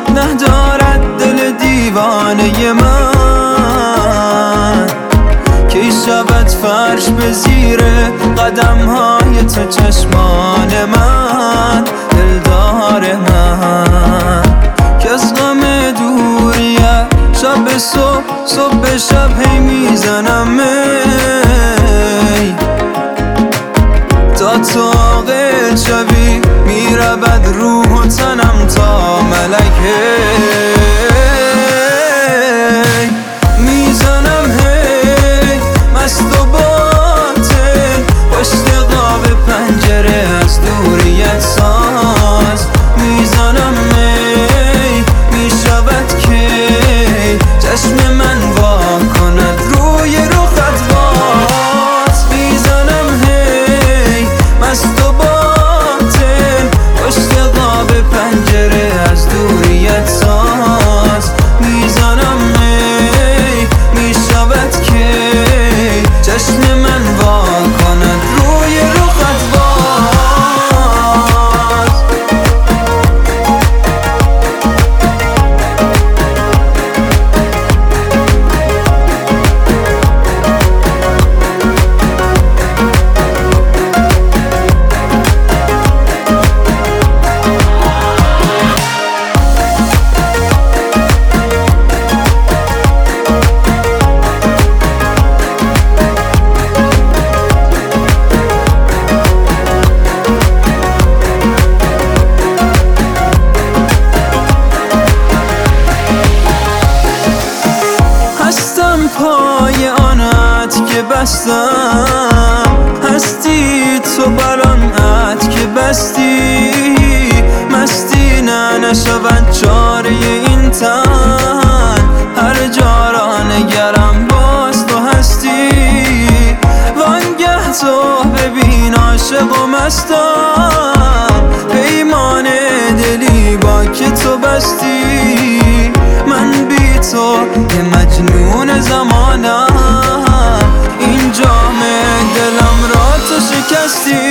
ندارد دل دیوانه من. کی شود فرش به زیر قدم های تو چشمان من، دلدار من که از غم دوریه شب به صبح به شب هی میزنم می تا تو عاقل شوی، میرود روح و تنم تا ملکه. میزنم هی مست و باطل پشت قاب پنجره از دوریت ساز. میزنم می میشود کی چشم من وا کند روی رخت باز. میزنم هی مست و باطل پشت قاب پنجره از دوریت ساز. میزنم می میشود کی چشم من وا کند روی رخت باز. پای آنت که بستم، هستی تو برانت که بستی. مستی نشود چاره این تن، هر جا را نگرم باز تو هستی. وانگه تو ببین عاشق و مستم، پیمان دلی با که تو بستی. من بی تو یه مجنون زمانم، این جام دلم را تو شکستی.